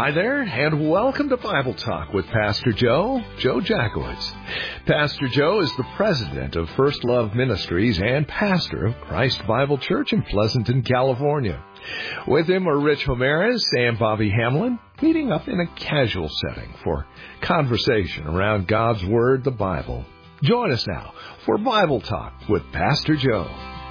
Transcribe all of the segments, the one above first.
Hi there, and welcome to Bible Talk with Pastor Joe Jackowitz. Pastor Joe is the president of First Love Ministries and pastor of Christ Bible Church in Pleasanton, California. With him are Rich Ramirez and Bobby Hamlin, meeting up in a casual setting for conversation around God's Word, the Bible. Join us now for Bible Talk with Pastor Joe.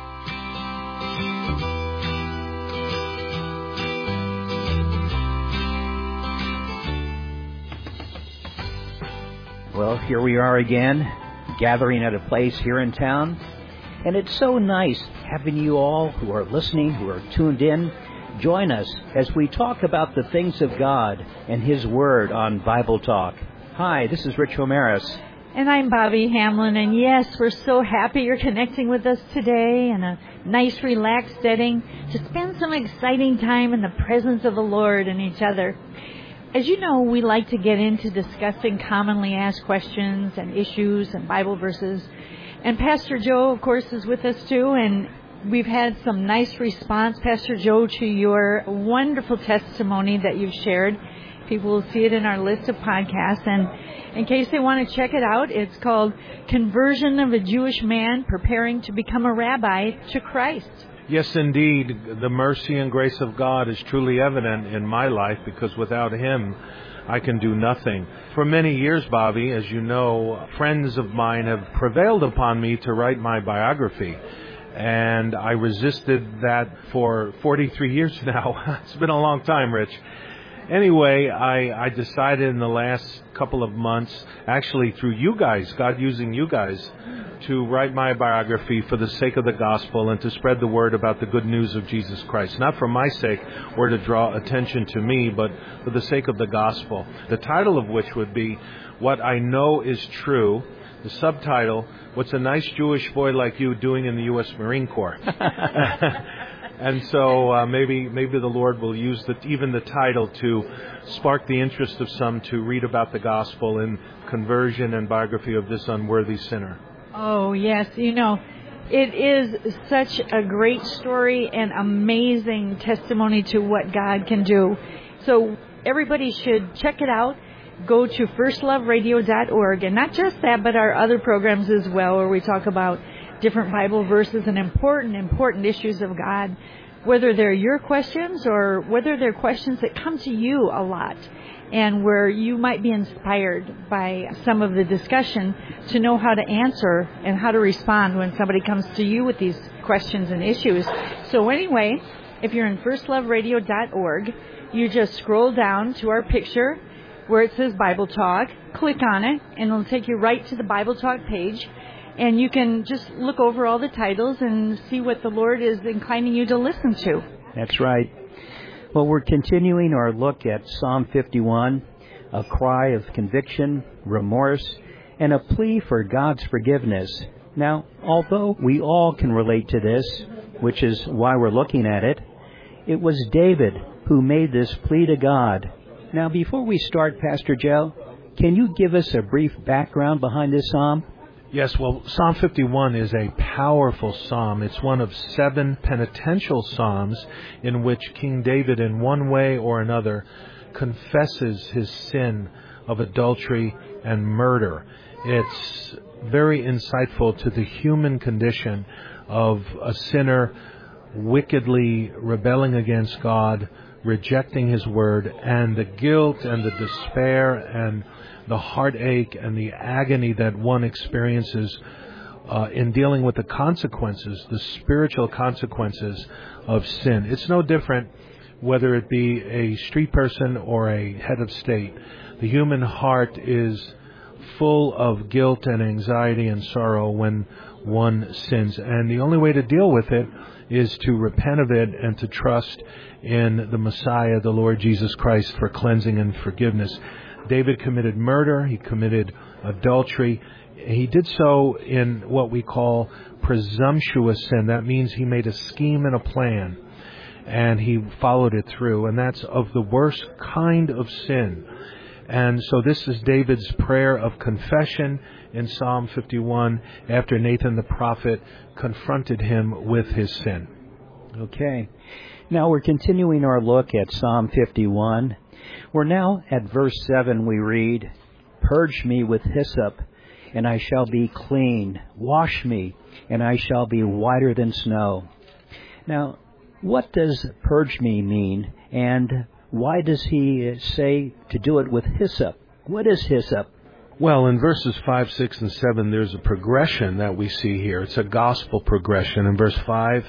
Well, here we are again, gathering at a place here in town, and it's so nice having you all who are listening, who are tuned in, join us as we talk about the things of God and His Word on Bible Talk. Hi, this is Rich Ramirez. And I'm Bobby Hamlin, and yes, we're so happy you're connecting with us today in a nice, relaxed setting to spend some exciting time in the presence of the Lord and each other. As you know, we like to get into discussing commonly asked questions and issues and Bible verses. And Pastor Joe, of course, is with us too, and we've had some nice response, Pastor Joe, to your wonderful testimony that you've shared. People will see it in our list of podcasts, and in case they want to check it out, it's called Conversion of a Jewish Man Preparing to Become a Rabbi to Christ. Yes, indeed. The mercy and grace of God is truly evident in my life because without Him, I can do nothing. For many years, Bobby, as you know, friends of mine have prevailed upon me to write my biography. And I resisted that for 43 years now. It's been a long time, Rich. Anyway, I decided in the last couple of months, actually through you guys, God using you guys, to write my biography for the sake of the gospel and to spread the word about the good news of Jesus Christ. Not for my sake or to draw attention to me, but for the sake of the gospel. The title of which would be, What I Know Is True. The subtitle, What's a Nice Jewish Boy Like You Doing in the U.S. Marine Corps? And so maybe the Lord will use even the title to spark the interest of some to read about the gospel and conversion and biography of this unworthy sinner. Oh, yes. You know, it is such a great story and amazing testimony to what God can do. So everybody should check it out. Go to firstloveradio.org. And not just that, but our other programs as well, where we talk about different Bible verses and important issues of God, whether they're your questions or whether they're questions that come to you a lot and where you might be inspired by some of the discussion to know how to answer and how to respond when somebody comes to you with these questions and issues. So anyway, if you're in firstloveradio.org, you just scroll down to our picture where it says Bible Talk, click on it, and it'll take you right to the Bible Talk page. And you can just look over all the titles and see what the Lord is inclining you to listen to. That's right. Well, we're continuing our look at Psalm 51, a cry of conviction, remorse, and a plea for God's forgiveness. Now, although we all can relate to this, which is why we're looking at it, it was David who made this plea to God. Now, before we start, Pastor Joe, can you give us a brief background behind this psalm? Yes, well, Psalm 51 is a powerful psalm. It's one of 7 penitential psalms in which King David, in one way or another, confesses his sin of adultery and murder. It's very insightful to the human condition of a sinner wickedly rebelling against God, rejecting His word, and the guilt and the despair and the heartache and the agony that one experiences in dealing with the consequences, the spiritual consequences of sin. It's no different whether it be a street person or a head of state. The human heart is full of guilt and anxiety and sorrow when one sins. And the only way to deal with it is to repent of it and to trust in the Messiah, the Lord Jesus Christ, for cleansing and forgiveness. David committed murder. He committed adultery. He did so in what we call presumptuous sin. That means he made a scheme and a plan, and he followed it through. And that's of the worst kind of sin. And so this is David's prayer of confession in Psalm 51 after Nathan the prophet confronted him with his sin. Okay. Now we're continuing our look at Psalm 51. We're now at verse 7. We read, "Purge me with hyssop, and I shall be clean. Wash me, and I shall be whiter than snow." Now, what does purge me mean, and why does he say to do it with hyssop? What is hyssop? Well, in verses 5, 6, and 7, there's a progression that we see here. It's a gospel progression. In verse 5,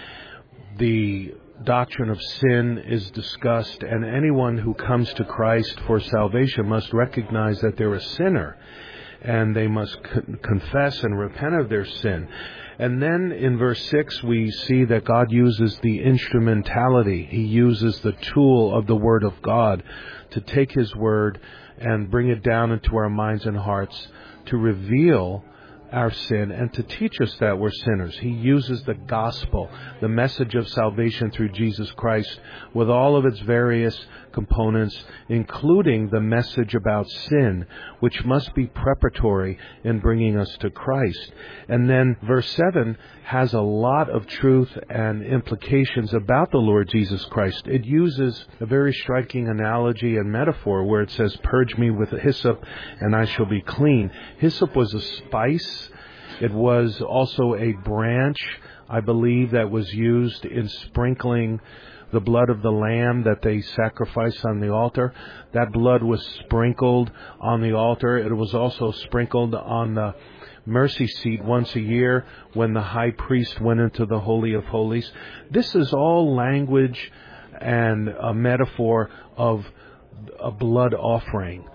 the doctrine of sin is discussed, and anyone who comes to Christ for salvation must recognize that they're a sinner, and they must confess and repent of their sin. And then in verse 6, we see that God uses the instrumentality. He uses the tool of the Word of God to take His Word and bring it down into our minds and hearts to reveal our sin and to teach us that we're sinners. He uses the gospel, the message of salvation through Jesus Christ, with all of its various components, including the message about sin, which must be preparatory in bringing us to Christ. And then verse 7 has a lot of truth and implications about the Lord Jesus Christ. It uses a very striking analogy and metaphor where it says, "Purge me with hyssop, and I shall be clean." Hyssop was a spice. It was also a branch, I believe, that was used in sprinkling the blood of the lamb that they sacrificed on the altar. That blood was sprinkled on the altar. It was also sprinkled on the mercy seat once a year when the high priest went into the Holy of Holies. This is all language and a metaphor of a blood offering.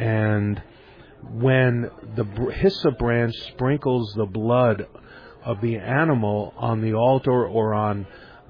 And when the hyssop branch sprinkles the blood of the animal on the altar or on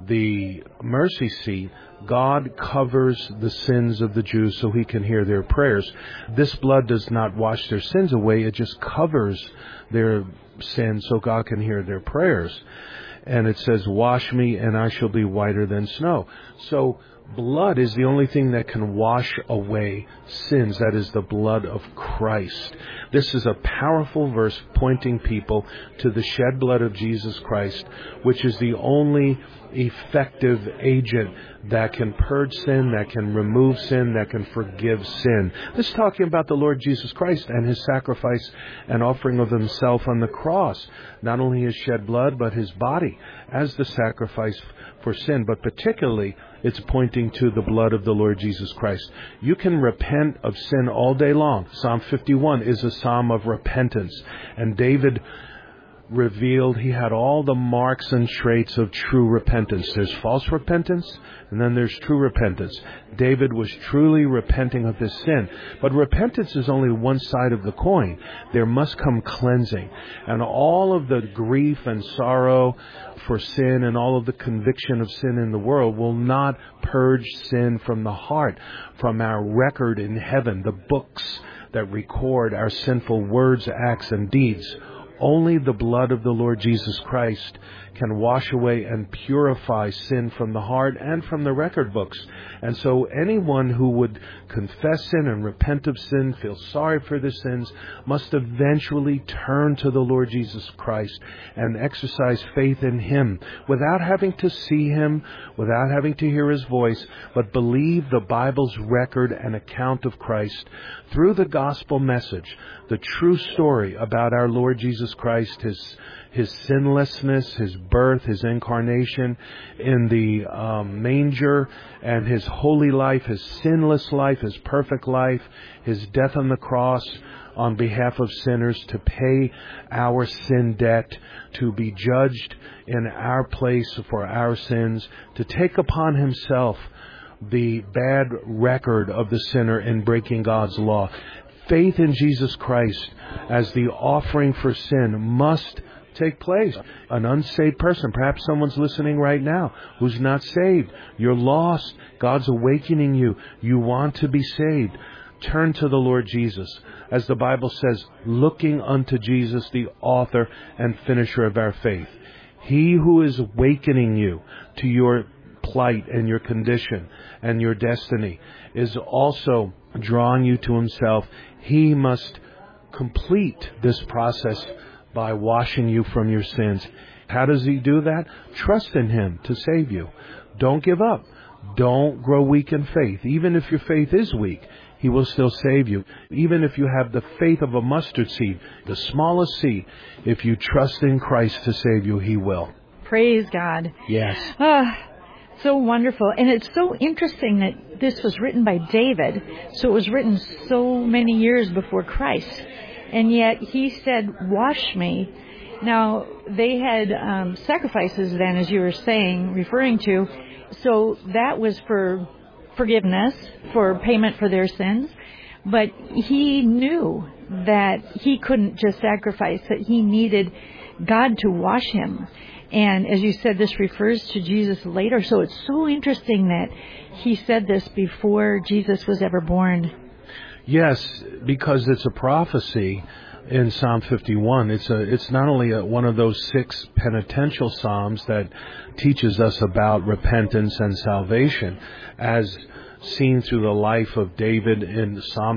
the mercy seat, God covers the sins of the Jews so He can hear their prayers. This blood does not wash their sins away. It just covers their sins so God can hear their prayers. And it says, "Wash me, and I shall be whiter than snow." So blood is the only thing that can wash away sins. That is the blood of Christ. This is a powerful verse pointing people to the shed blood of Jesus Christ, which is the only effective agent that can purge sin, that can remove sin, that can forgive sin. This is talking about the Lord Jesus Christ and His sacrifice and offering of Himself on the cross. Not only His shed blood, but His body as the sacrifice for sin, but particularly it's pointing to the blood of the Lord Jesus Christ. You can repent of sin all day long. Psalm 51 is a psalm of repentance. And David revealed he had all the marks and traits of true repentance. There's false repentance, and then there's true repentance. David was truly repenting of his sin. But repentance is only one side of the coin. There must come cleansing. And all of the grief and sorrow for sin and all of the conviction of sin in the world will not purge sin from the heart, from our record in heaven, the books that record our sinful words, acts, and deeds. Only the blood of the Lord Jesus Christ can wash away and purify sin from the heart and from the record books. And so anyone who would confess sin and repent of sin, feel sorry for their sins, must eventually turn to the Lord Jesus Christ and exercise faith in Him without having to see Him, without having to hear His voice, but believe the Bible's record and account of Christ through the gospel message, the true story about our Lord Jesus Christ, His sinlessness, His birth, His incarnation in the manger, and His holy life, His sinless life, His perfect life, His death on the cross on behalf of sinners to pay our sin debt, to be judged in our place for our sins, to take upon Himself the bad record of the sinner in breaking God's law. Faith in Jesus Christ as the offering for sin must take place. An unsaved person, perhaps someone's listening right now who's not saved. You're lost. God's awakening you. You want to be saved. Turn to the Lord Jesus. As the Bible says, looking unto Jesus, the author and finisher of our faith. He who is awakening you to your plight and your condition and your destiny is also drawing you to Himself. He must complete this process by washing you from your sins. How does He do that? Trust in Him to save you. Don't give up. Don't grow weak in faith. Even if your faith is weak, He will still save you. Even if you have the faith of a mustard seed, the smallest seed, if you trust in Christ to save you, He will. Praise God. Yes. So wonderful. And it's so interesting that this was written by David. So it was written so many years before Christ. And yet he said, wash me. Now, they had sacrifices then, as you were saying, referring to. So that was for forgiveness, for payment for their sins. But he knew that he couldn't just sacrifice, that he needed God to wash him. And as you said, this refers to Jesus later. So it's so interesting that he said this before Jesus was ever born. Yes, because it's a prophecy in Psalm 51. It's not only one of those 6 penitential psalms that teaches us about repentance and salvation, as seen through the life of David in Psalm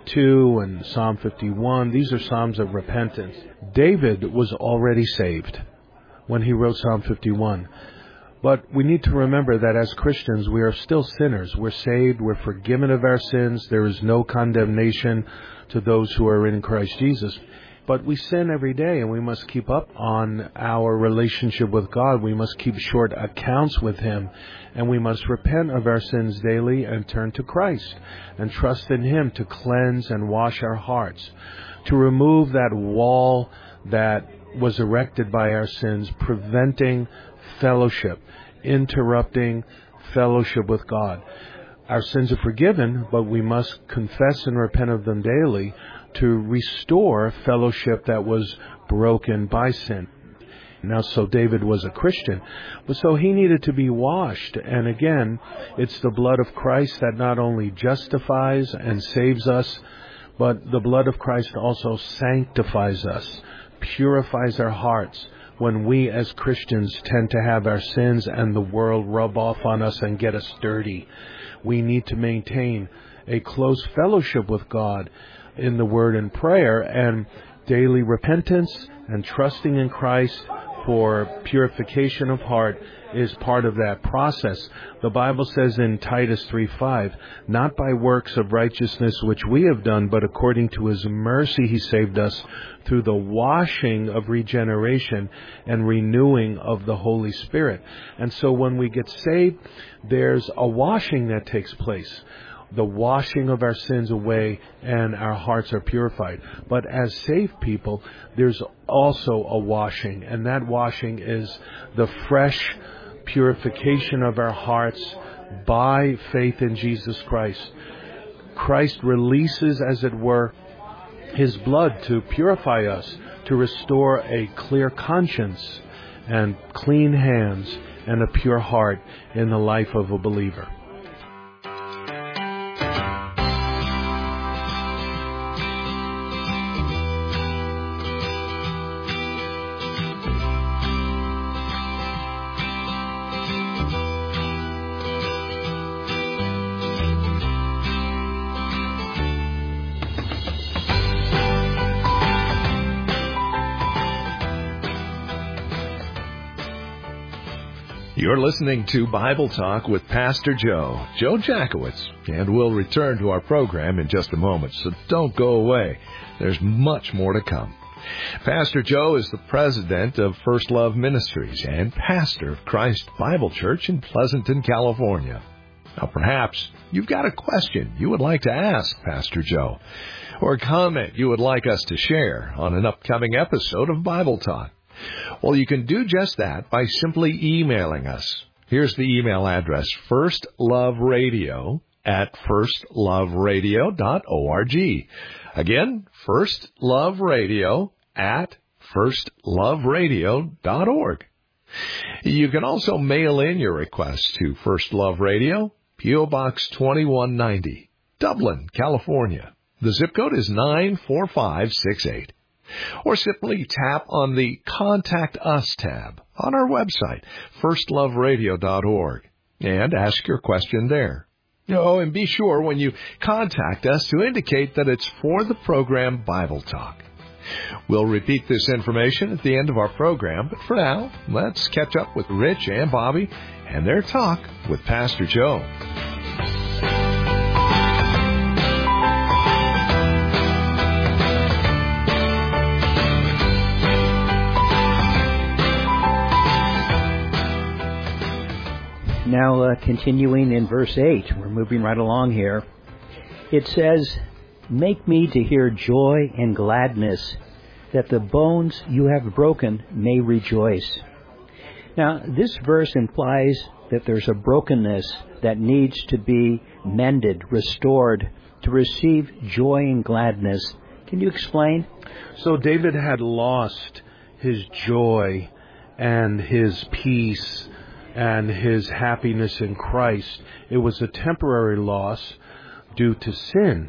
32 and Psalm 51. These are psalms of repentance. David was already saved when he wrote Psalm 51. But we need to remember that as Christians, we are still sinners. We're saved. We're forgiven of our sins. There is no condemnation to those who are in Christ Jesus. But we sin every day, and we must keep up on our relationship with God. We must keep short accounts with Him, and we must repent of our sins daily and turn to Christ and trust in Him to cleanse and wash our hearts, to remove that wall that was erected by our sins, preventing fellowship, interrupting fellowship with God. Our sins are forgiven, but we must confess and repent of them daily to restore fellowship that was broken by sin. Now, so David was a Christian, but so he needed to be washed. And again, it's the blood of Christ that not only justifies and saves us, but the blood of Christ also sanctifies us, purifies our hearts when we as Christians tend to have our sins and the world rub off on us and get us dirty. We need to maintain a close fellowship with God in the Word and prayer, and daily repentance and trusting in Christ for purification of heart is part of that process. The Bible says in Titus 3:5, not by works of righteousness which we have done, but according to His mercy He saved us through the washing of regeneration and renewing of the Holy Spirit. And so when we get saved, there's a washing that takes place. The washing of our sins away, and our hearts are purified. But as saved people, there's also a washing, and that washing is the fresh purification of our hearts by faith in Jesus Christ. Christ releases, as it were, His blood to purify us, to restore a clear conscience and clean hands and a pure heart in the life of a believer. You're listening to Bible Talk with Pastor Joe Jackowitz, and we'll return to our program in just a moment, so don't go away. There's much more to come. Pastor Joe is the president of First Love Ministries and pastor of Christ Bible Church in Pleasanton, California. Now, perhaps you've got a question you would like to ask Pastor Joe, or a comment you would like us to share on an upcoming episode of Bible Talk. Well, you can do just that by simply emailing us. Here's the email address, firstloveradio@firstloveradio.org. Again, firstloveradio@firstloveradio.org. You can also mail in your request to First Love Radio, P.O. Box 2190, Dublin, California. The zip code is 94568. Or simply tap on the Contact Us tab on our website, firstloveradio.org, and ask your question there. Oh, and be sure when you contact us to indicate that it's for the program Bible Talk. We'll repeat this information at the end of our program, but for now, let's catch up with Rich and Bobby and their talk with Pastor Joe. Now, continuing in verse 8, we're moving right along here. It says, "Make me to hear joy and gladness, that the bones you have broken may rejoice." Now, this verse implies that there's a brokenness that needs to be mended, restored, to receive joy and gladness. Can you explain? So David had lost his joy and his peace and his happiness in Christ. It was a temporary loss due to sin.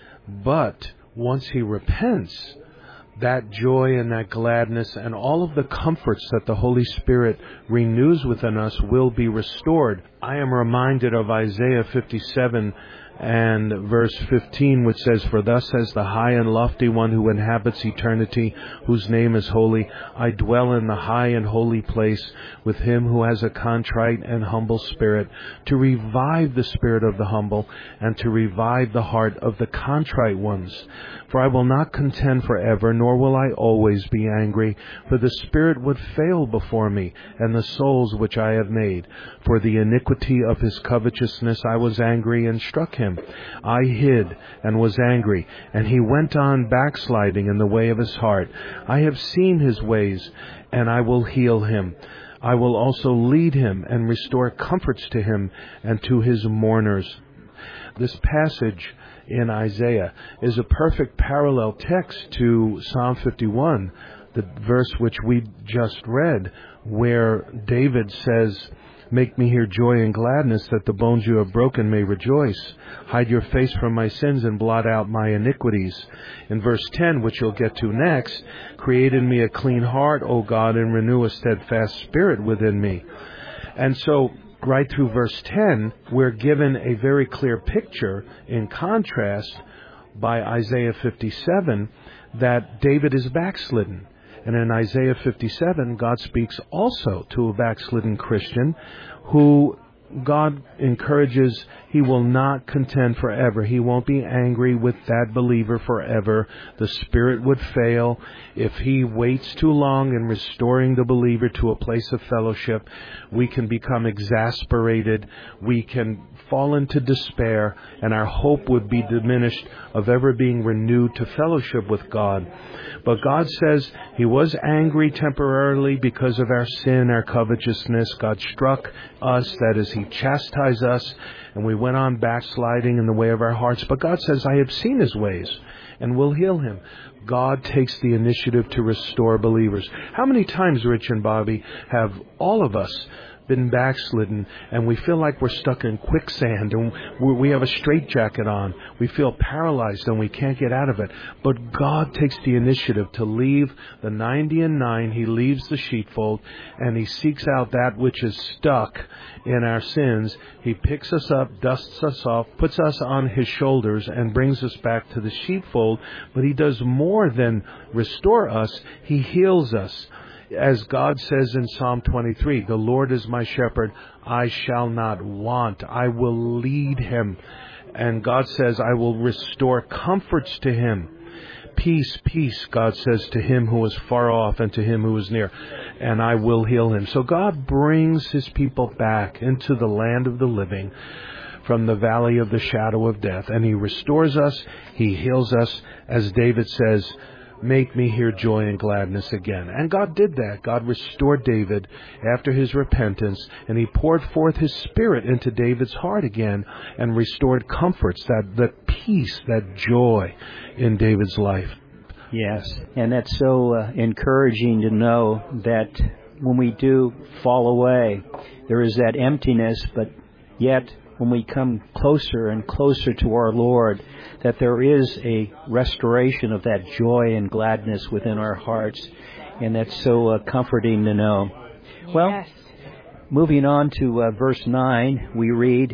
But once he repents, that joy and that gladness and all of the comforts that the Holy Spirit renews within us will be restored. I am reminded of Isaiah 57 and verse 15, which says, "For thus says the high and lofty one who inhabits eternity, whose name is holy. I dwell in the high and holy place with him who has a contrite and humble spirit, to revive the spirit of the humble and to revive the heart of the contrite ones. For I will not contend forever, nor will I always be angry, for the spirit would fail before me, and the souls which I have made. For the iniquity of his covetousness I was angry and struck him. I hid and was angry, and he went on backsliding in the way of his heart. I have seen his ways, and I will heal him. I will also lead him and restore comforts to him and to his mourners." This passage in Isaiah is a perfect parallel text to Psalm 51, the verse which we just read, where David says, "Make me hear joy and gladness, that the bones you have broken may rejoice. Hide your face from my sins and blot out my iniquities." In verse 10, which you'll get to next, "Create in me a clean heart, O God, and renew a steadfast spirit within me." And so, right through verse 10, we're given a very clear picture, in contrast, by Isaiah 57, that David is backslidden. And in Isaiah 57, God speaks also to a backslidden Christian who God encourages he will not contend forever. He won't be angry with that believer forever. The Spirit would fail. If he waits too long in restoring the believer to a place of fellowship, we can become exasperated. We can fall into despair, and our hope would be diminished of ever being renewed to fellowship with God. But God says he was angry temporarily because of our sin, our covetousness. God struck us, that is, he chastised us, and we went on backsliding in the way of our hearts. But God says, "I have seen his ways and will heal him." God takes the initiative to restore believers. How many times, Rich and Bobby, have all of us been backslidden and we feel like we're stuck in quicksand and we have a straitjacket on? We feel paralyzed and we can't get out of it. But God takes the initiative to leave the 90 and 9. He leaves the sheepfold and he seeks out that which is stuck in our sins. He picks us up, dusts us off, puts us on his shoulders and brings us back to the sheepfold. But he does more than restore us. He heals us. As God says in Psalm 23, "The Lord is my shepherd, I shall not want. I will lead him." And God says, "I will restore comforts to him." "Peace, peace," God says, "to him who is far off and to him who is near, and I will heal him." So God brings his people back into the land of the living from the valley of the shadow of death, and he restores us, he heals us, as David says, "Make me hear joy and gladness again." And God did that. God restored David after his repentance, and he poured forth his Spirit into David's heart again and restored comforts, that peace, that joy in David's life. Yes, and that's so encouraging to know that when we do fall away, there is that emptiness, but yet when we come closer and closer to our Lord, that there is a restoration of that joy and gladness within our hearts. And that's so comforting to know. Yes. Well, moving on to verse 9, we read,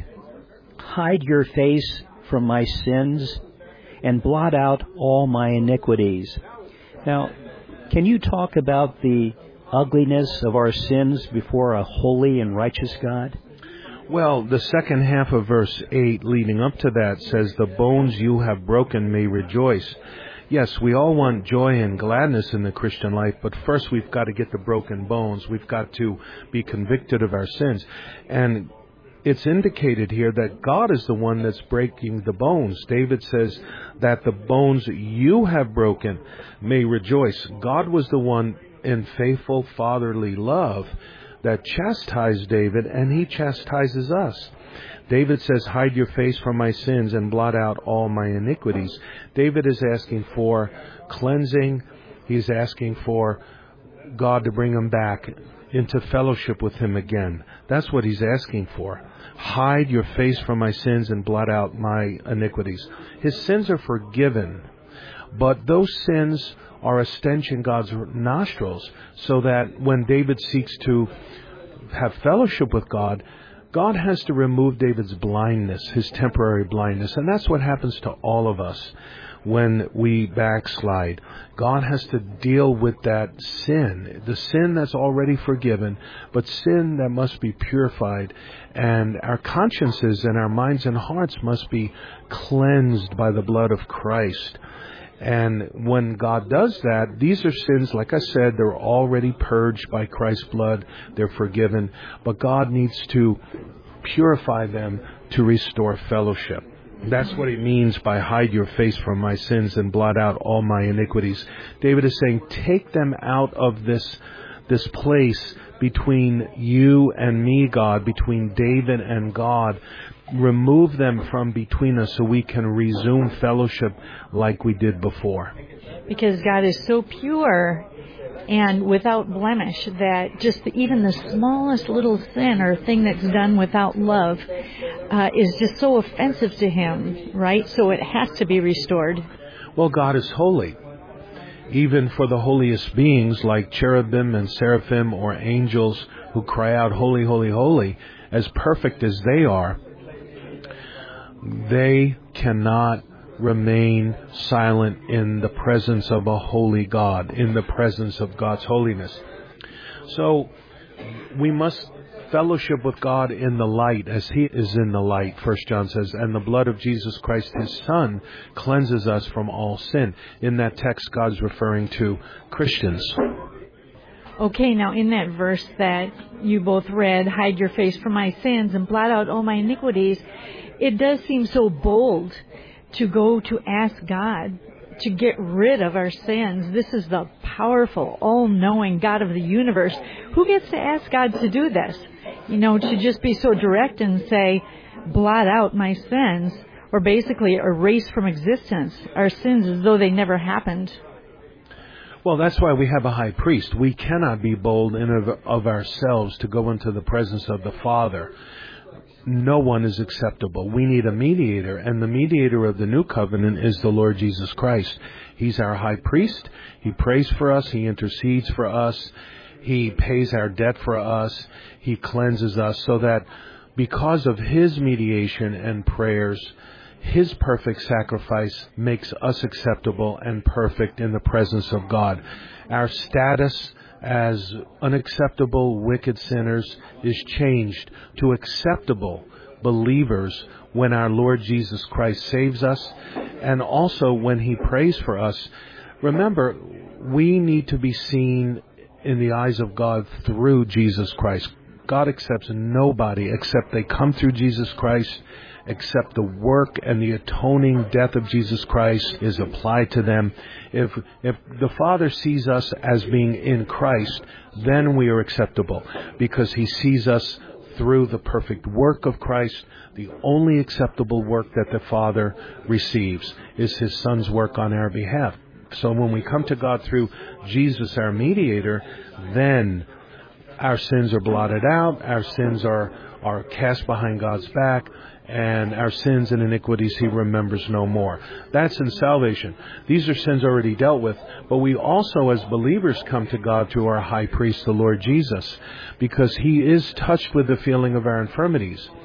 "Hide your face from my sins and blot out all my iniquities." Now, can you talk about the ugliness of our sins before a holy and righteous God? Well, the second half of verse 8 leading up to that says, "The bones you have broken may rejoice." Yes, we all want joy and gladness in the Christian life, but first we've got to get the broken bones. We've got to be convicted of our sins. And it's indicated here that God is the one that's breaking the bones. David says that the bones you have broken may rejoice. God was the one in faithful fatherly love that chastised David, and he chastises us. David says, "Hide your face from my sins and blot out all my iniquities." David is asking for cleansing. He's asking for God to bring him back into fellowship with him again. That's what he's asking for. Hide your face from my sins and blot out my iniquities. His sins are forgiven, but those sins are a stench in God's nostrils, so that when David seeks to have fellowship with God, God has to remove David's blindness, his temporary blindness. And that's what happens to all of us when we backslide. God has to deal with that sin, the sin that's already forgiven, but sin that must be purified. And our consciences and our minds and hearts must be cleansed by the blood of Christ. And when God does that, these are sins, like I said, they're already purged by Christ's blood. They're forgiven. But God needs to purify them to restore fellowship. That's what it means by hide your face from my sins and blot out all my iniquities. David is saying, take them out of this place between you and me, God, between David and God. Remove them from between us so we can resume fellowship like we did before. Because God is so pure and without blemish that just even the smallest little sin or thing that's done without love is just so offensive to Him, right? So it has to be restored. Well, God is holy. Even for the holiest beings like cherubim and seraphim or angels who cry out, "Holy, holy, holy," as perfect as they are, they cannot remain silent in the presence of a holy God, in the presence of God's holiness. So we must fellowship with God in the light as He is in the light, 1 John says, and the blood of Jesus Christ, His Son, cleanses us from all sin. In that text, God's referring to Christians. Okay, now in that verse that you both read, hide your face from my sins and blot out all my iniquities, it does seem so bold to go to ask God to get rid of our sins. This is the powerful, all-knowing God of the universe. Who gets to ask God to do this? You know, to just be so direct and say, blot out my sins, or basically erase from existence our sins as though they never happened. Well, that's why we have a high priest. We cannot be bold in of ourselves to go into the presence of the Father. No one is acceptable. We need a mediator, and the mediator of the new covenant is the Lord Jesus Christ. He's our high priest. He prays for us. He intercedes for us. He pays our debt for us. He cleanses us so that because of His mediation and prayers, His perfect sacrifice makes us acceptable and perfect in the presence of God. Our status as unacceptable, wicked sinners is changed to acceptable believers when our Lord Jesus Christ saves us, and also when He prays for us. Remember, we need to be seen in the eyes of God through Jesus Christ. God accepts nobody except they come through Jesus Christ, except the work and the atoning death of Jesus Christ is applied to them. If the Father sees us as being in Christ, then we are acceptable, because He sees us through the perfect work of Christ. The only acceptable work that the Father receives is His Son's work on our behalf. So when we come to God through Jesus, our mediator, then our sins are blotted out, our sins are cast behind God's back, and our sins and iniquities He remembers no more. That's in salvation. These are sins already dealt with, but we also as believers come to God through our high priest, the Lord Jesus, because He is touched with the feeling of our infirmities.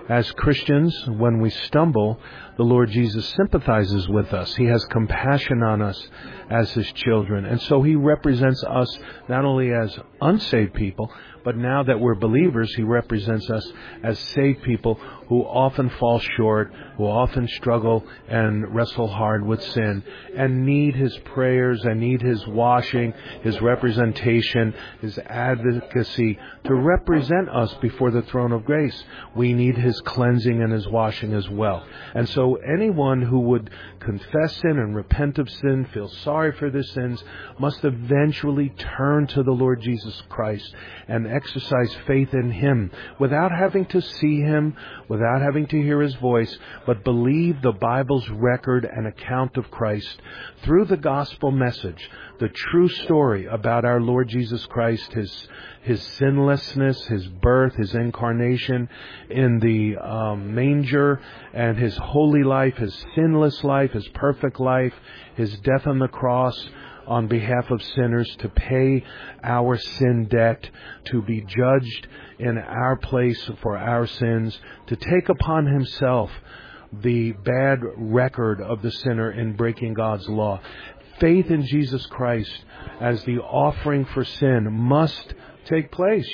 As Christians, when we stumble, the Lord Jesus sympathizes with us. He has compassion on us as His children. And so He represents us not only as unsaved people, but now that we're believers, He represents us as saved people who often fall short, who often struggle and wrestle hard with sin, and need His prayers and need His washing, His representation, His advocacy to represent us before the throne of grace. We need His cleansing and His washing as well. And so anyone who would confess sin and repent of sin, feel sorry for their sins, must eventually turn to the Lord Jesus Christ and exercise faith in Him without having to see Him, without having to hear His voice, but believe the Bible's record and account of Christ through the gospel message, the true story about our Lord Jesus Christ, His sinlessness, His birth, His incarnation in the manger, and His holy life, His sinless life, His perfect life, His death on the cross on behalf of sinners to pay our sin debt, to be judged in our place for our sins, to take upon Himself the bad record of the sinner in breaking God's law. Faith in Jesus Christ as the offering for sin must take place.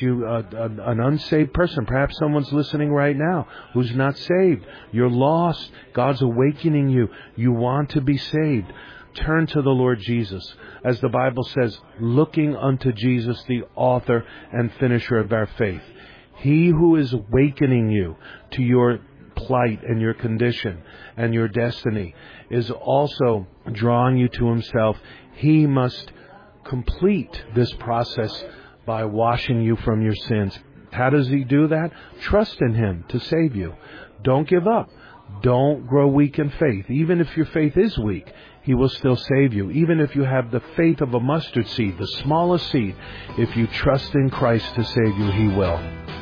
An unsaved person, perhaps someone's listening right now who's not saved. You're lost. God's awakening you. You want to be saved. Turn to the Lord Jesus. As the Bible says, looking unto Jesus, the author and finisher of our faith. He who is awakening you to your plight and your condition and your destiny is also drawing you to Himself. He must complete this process by washing you from your sins. How does He do that? Trust in Him to save you. Don't give up. Don't grow weak in faith. Even if your faith is weak, He will still save you. Even if you have the faith of a mustard seed, the smallest seed, if you trust in Christ to save you, He will.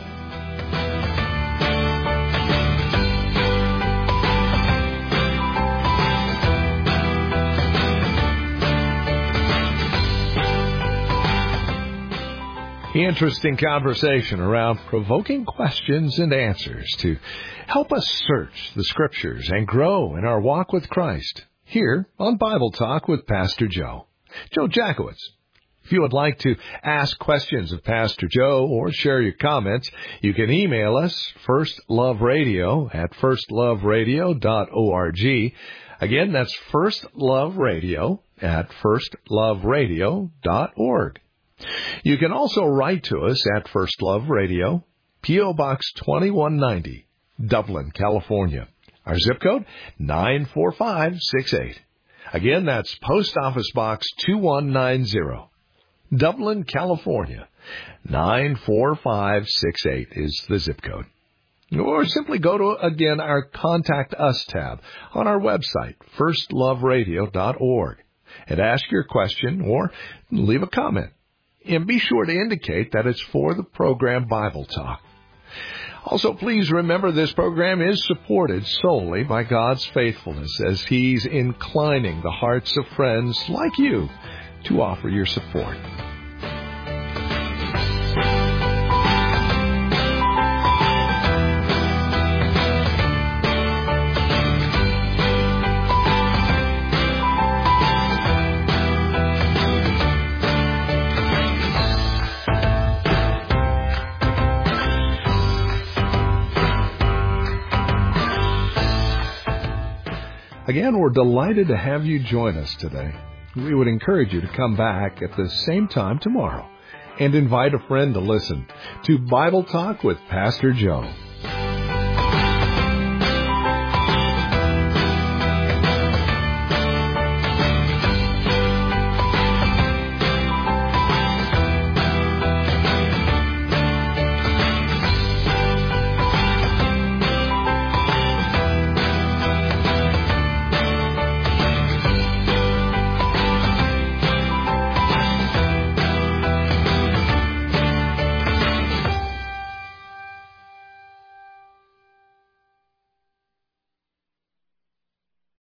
Interesting conversation around provoking questions and answers to help us search the Scriptures and grow in our walk with Christ here on Bible Talk with Pastor Joe. Joe Jackowitz. If you would like to ask questions of Pastor Joe or share your comments, you can email us, firstloveradio@firstloveradio.org. Again, that's firstloveradio@firstloveradio.org. You can also write to us at First Love Radio, P.O. Box 2190, Dublin, California. Our zip code, 94568. Again, that's Post Office Box 2190, Dublin, California. 94568 is the zip code. Or simply go to, again, our Contact Us tab on our website, firstloveradio.org, and ask your question or leave a comment. And be sure to indicate that it's for the program Bible Talk. Also, please remember this program is supported solely by God's faithfulness as He's inclining the hearts of friends like you to offer your support. Again, we're delighted to have you join us today. We would encourage you to come back at the same time tomorrow and invite a friend to listen to Bible Talk with Pastor Joe.